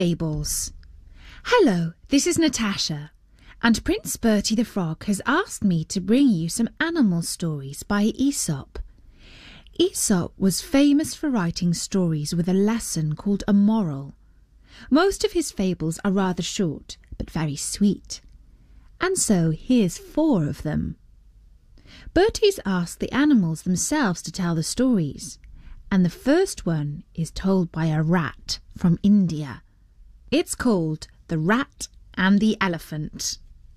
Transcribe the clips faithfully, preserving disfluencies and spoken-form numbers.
Fables. Hello, this is Natasha, and Prince Bertie the Frog has asked me to bring you some animal stories by Aesop. Aesop was famous for writing stories with a lesson called a moral. Most of his fables are rather short, but very sweet. And so here's four of them. Bertie's asked the animals themselves to tell the stories, and the first one is told by a rat from India. It's called The Rat and the Elephant.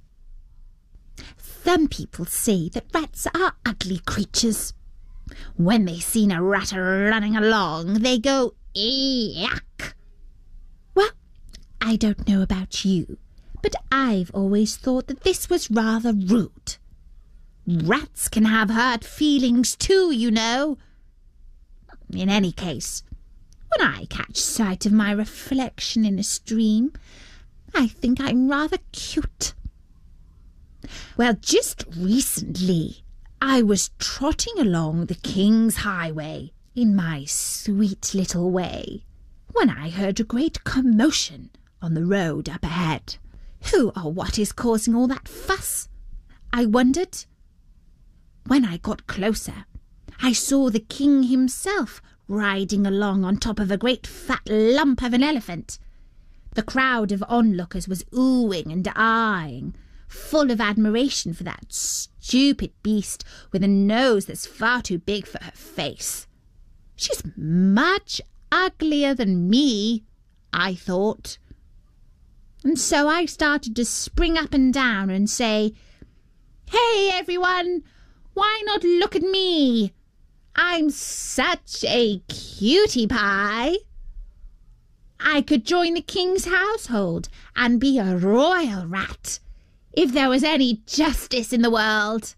Some people say that rats are ugly creatures. When they see a rat running along, they go, "Yuck!" Well, I don't know about you, but I've always thought that this was rather rude. Rats can have hurt feelings too, you know. In any case, when I catch sight of my reflection in a stream, I think I'm rather cute. Well, just recently, I was trotting along the King's Highway in my sweet little way when I heard a great commotion on the road up ahead. Who or what is causing all that fuss? I wondered. When I got closer, I saw the king himself riding along on top of a great fat lump of an elephant. The crowd of onlookers was oohing and aahing, full of admiration for that stupid beast with a nose that's far too big for her face. She's much uglier than me, I thought. And so I started to spring up and down and say, "Hey, everyone, why not look at me? I'm such a cutie pie. I could join the king's household and be a royal rat if there was any justice in the world."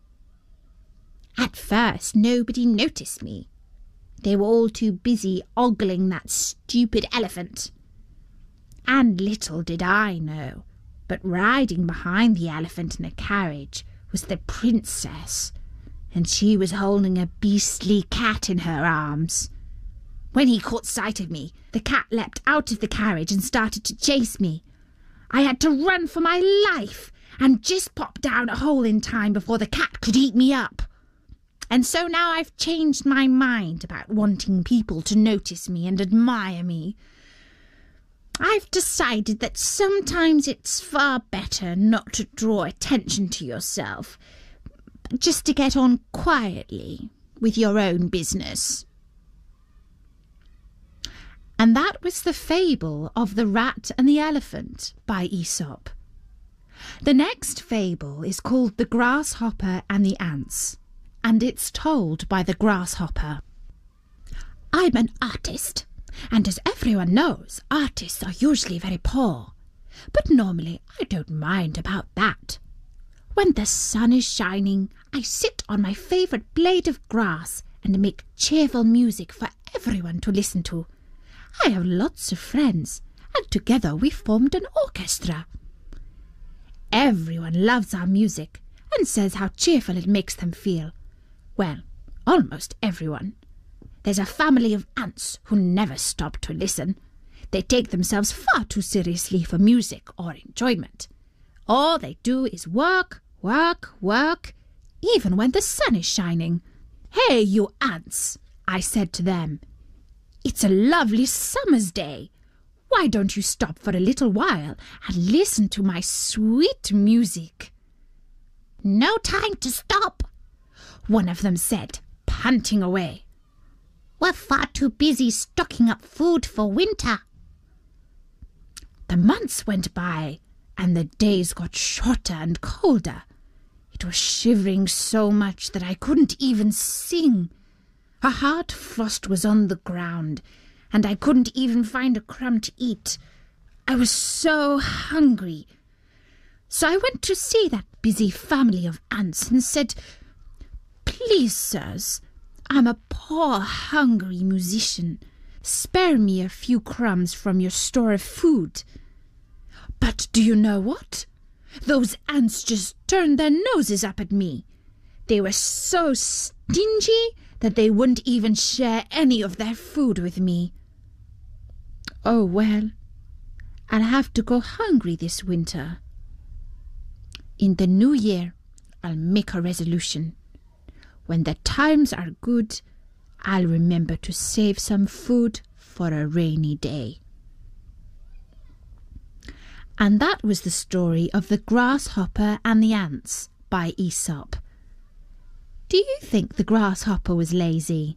At first, nobody noticed me. They were all too busy ogling that stupid elephant. And little did I know, but riding behind the elephant in a carriage was the princess, and she was holding a beastly cat in her arms. When he caught sight of me, the cat leapt out of the carriage and started to chase me. I had to run for my life and just pop down a hole in time before the cat could eat me up. And so now I've changed my mind about wanting people to notice me and admire me. I've decided that sometimes it's far better not to draw attention to yourself, just to get on quietly with your own business. And that was the fable of The Rat and the Elephant by Aesop. The next fable is called The Grasshopper and the Ants, and it's told by the grasshopper. I'm an artist, and as everyone knows, artists are usually very poor. But normally I don't mind about that. When the sun is shining, I sit on my favourite blade of grass and make cheerful music for everyone to listen to. I have lots of friends, and together we formed an orchestra. Everyone loves our music and says how cheerful it makes them feel. Well, almost everyone. There's a family of ants who never stop to listen. They take themselves far too seriously for music or enjoyment. All they do is work, work, work, even when the sun is shining. "Hey, you ants," I said to them. "It's a lovely summer's day. Why don't you stop for a little while and listen to my sweet music?" "No time to stop," one of them said, panting away. "We're far too busy stocking up food for winter." The months went by, and the days got shorter and colder. It was shivering so much that I couldn't even sing. A hard frost was on the ground, and I couldn't even find a crumb to eat. I was so hungry. So I went to see that busy family of ants and said, "Please, sirs, I'm a poor, hungry musician. Spare me a few crumbs from your store of food." But do you know what? Those ants just turned their noses up at me. They were so stingy that they wouldn't even share any of their food with me. Oh, well, I'll have to go hungry this winter. In the new year, I'll make a resolution. When the times are good, I'll remember to save some food for a rainy day." And that was the story of the grasshopper and the ants by Aesop. Do you think the grasshopper was lazy?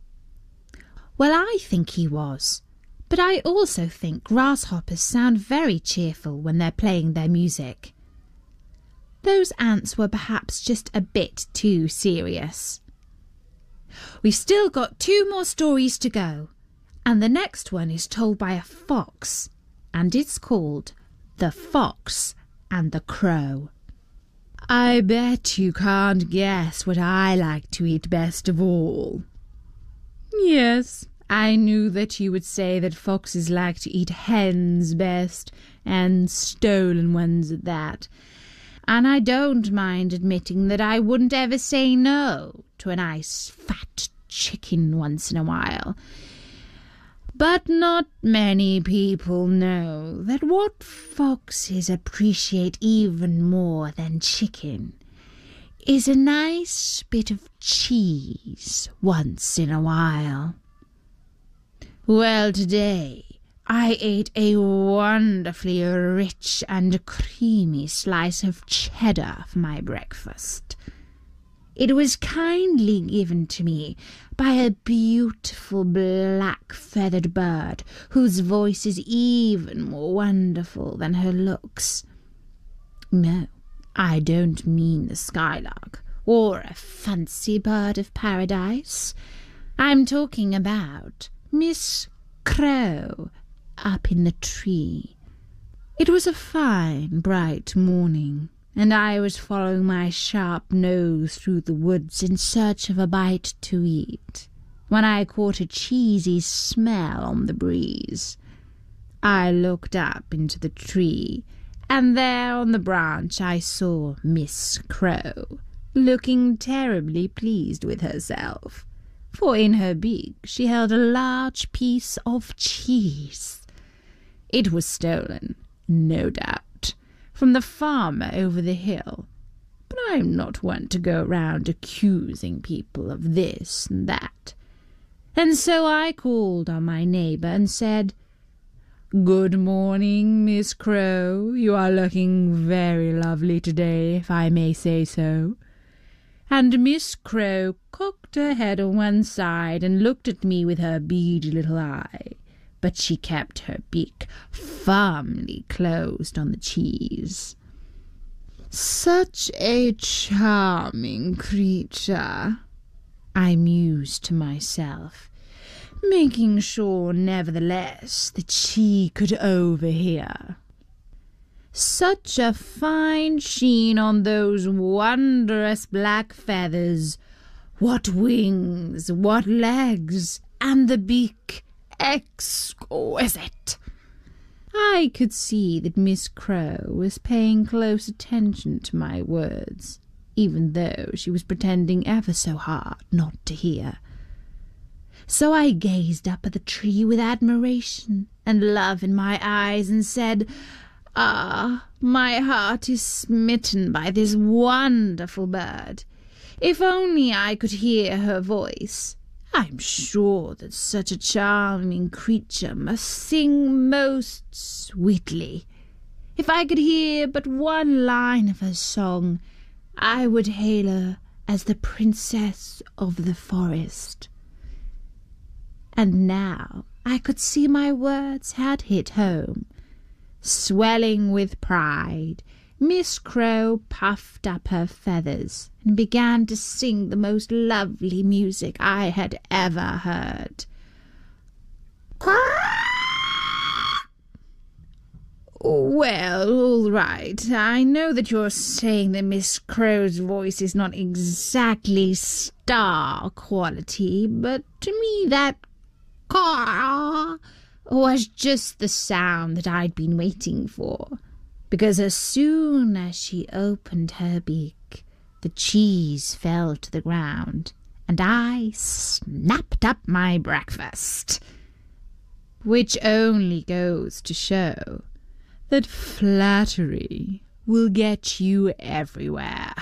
Well, I think he was. But I also think grasshoppers sound very cheerful when they're playing their music. Those ants were perhaps just a bit too serious. We've still got two more stories to go, and the next one is told by a fox, and it's called The Fox and the Crow. I bet you can't guess what I like to eat best of all. Yes, I knew that you would say that foxes like to eat hens best, and stolen ones at that. And I don't mind admitting that I wouldn't ever say no to a nice fat chicken once in a while. But not many people know that what foxes appreciate even more than chicken is a nice bit of cheese once in a while. Well, today I ate a wonderfully rich and creamy slice of cheddar for my breakfast. It was kindly given to me by a beautiful black-feathered bird whose voice is even more wonderful than her looks. No, I don't mean the skylark or a fancy bird of paradise. I'm talking about Miss Crow up in the tree. It was a fine, bright morning, and I was following my sharp nose through the woods in search of a bite to eat, when I caught a cheesy smell on the breeze. I looked up into the tree, and there on the branch I saw Miss Crow, looking terribly pleased with herself, for in her beak she held a large piece of cheese. It was stolen, no doubt, from the farmer over the hill, but I'm not one to go round accusing people of this and that. And so I called on my neighbour and said, "Good morning, Miss Crow. You are looking very lovely today, if I may say so." And Miss Crow cocked her head on one side and looked at me with her beady little eye, but she kept her beak firmly closed on the cheese. "Such a charming creature," I mused to myself, making sure nevertheless that she could overhear. "Such a fine sheen on those wondrous black feathers. What wings, what legs, and the beak! Exquisite!" I could see that Miss Crow was paying close attention to my words, even though she was pretending ever so hard not to hear. So I gazed up at the tree with admiration and love in my eyes and said, "Ah, my heart is smitten by this wonderful bird. If only I could hear her voice. I'm sure that such a charming creature must sing most sweetly. If I could hear but one line of her song, I would hail her as the princess of the forest." And now I could see my words had hit home. Swelling with pride, Miss Crow puffed up her feathers and began to sing the most lovely music I had ever heard. "Well, all right. I know that you're saying that Miss Crow's voice is not exactly star quality, but to me that caw was just the sound that I'd been waiting for, because as soon as she opened her beak, the cheese fell to the ground, and I snapped up my breakfast. Which only goes to show that flattery will get you everywhere.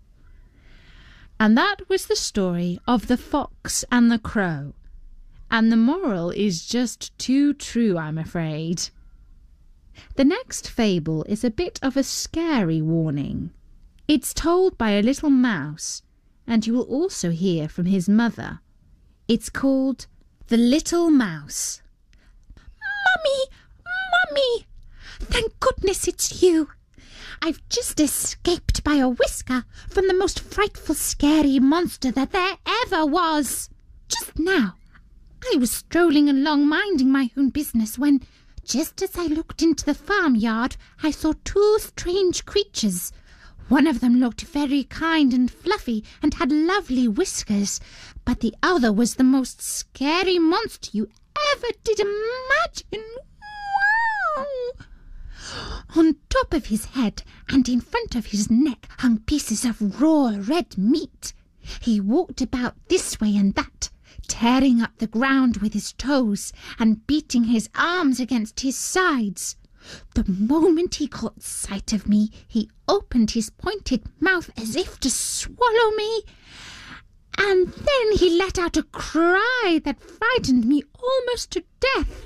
And that was the story of the fox and the crow. And the moral is just too true, I'm afraid. The next fable is a bit of a scary warning. It's told by a little mouse, and you will also hear from his mother. It's called The Little Mouse. Mummy! Mummy! Thank goodness it's you. I've just escaped by a whisker from the most frightful, scary monster that there ever was. Just now, I was strolling along minding my own business when, just as I looked into the farmyard, I saw two strange creatures. One of them looked very kind and fluffy and had lovely whiskers, but the other was the most scary monster you ever did imagine. Wow! On top of his head and in front of his neck hung pieces of raw red meat. He walked about this way and that, tearing up the ground with his toes and beating his arms against his sides. The moment he caught sight of me, he opened his pointed mouth as if to swallow me, and then he let out a cry that frightened me almost to death.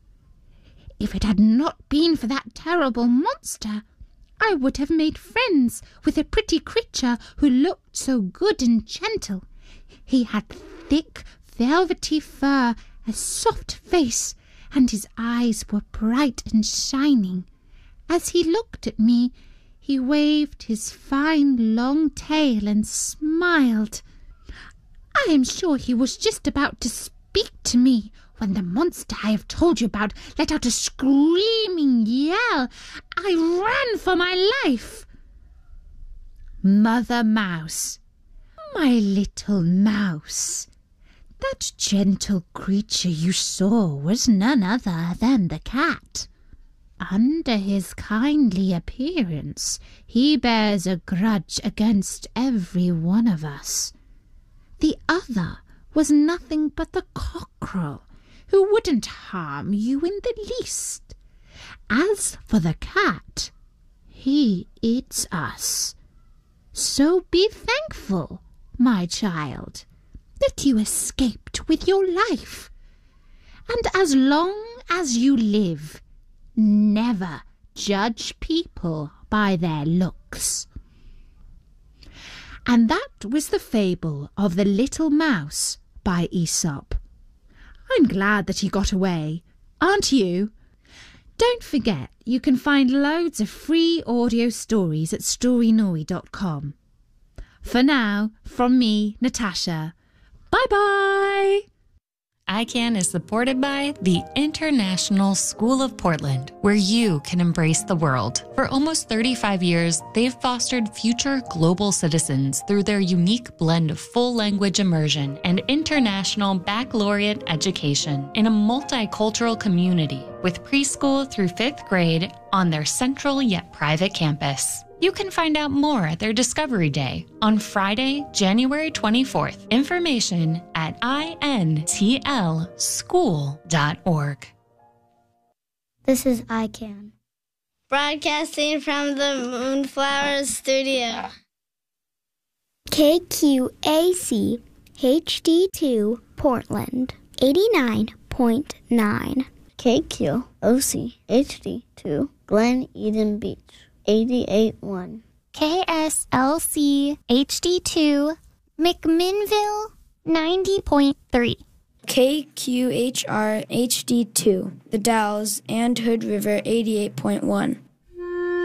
If it had not been for that terrible monster, I would have made friends with a pretty creature who looked so good and gentle. He had thick, velvety fur, a soft face, and his eyes were bright and shining. As he looked at me, he waved his fine long tail and smiled. I am sure he was just about to speak to me when the monster I have told you about let out a screaming yell. I ran for my life. Mother Mouse, my little mouse, that gentle creature you saw was none other than the cat. Under his kindly appearance, he bears a grudge against every one of us. The other was nothing but the cockerel, who wouldn't harm you in the least. As for the cat, he eats us. So be thankful, my child, that you escaped with your life. And as long as you live, never judge people by their looks. And that was the fable of the Little Mouse by Aesop. I'm glad that he got away, aren't you? Don't forget, you can find loads of free audio stories at storynory dot com. For now, from me, Natasha, bye-bye! I CAN is supported by the International School of Portland, where you can embrace the world. For almost thirty-five years, they've fostered future global citizens through their unique blend of full language immersion and international baccalaureate education in a multicultural community with preschool through fifth grade on their central yet private campus. You can find out more at their Discovery Day on Friday, January twenty-fourth. Information at I N T L school dot org. This is I CAN. Broadcasting from the Moonflower Studio. K Q A C H D two Portland, eighty-nine point nine. K Q O C H D two Glen Eden Beach, eighty-eight point one. K S L C H D two McMinnville, ninety point three. K Q H R H D two The Dalles and Hood River, eighty-eight point one.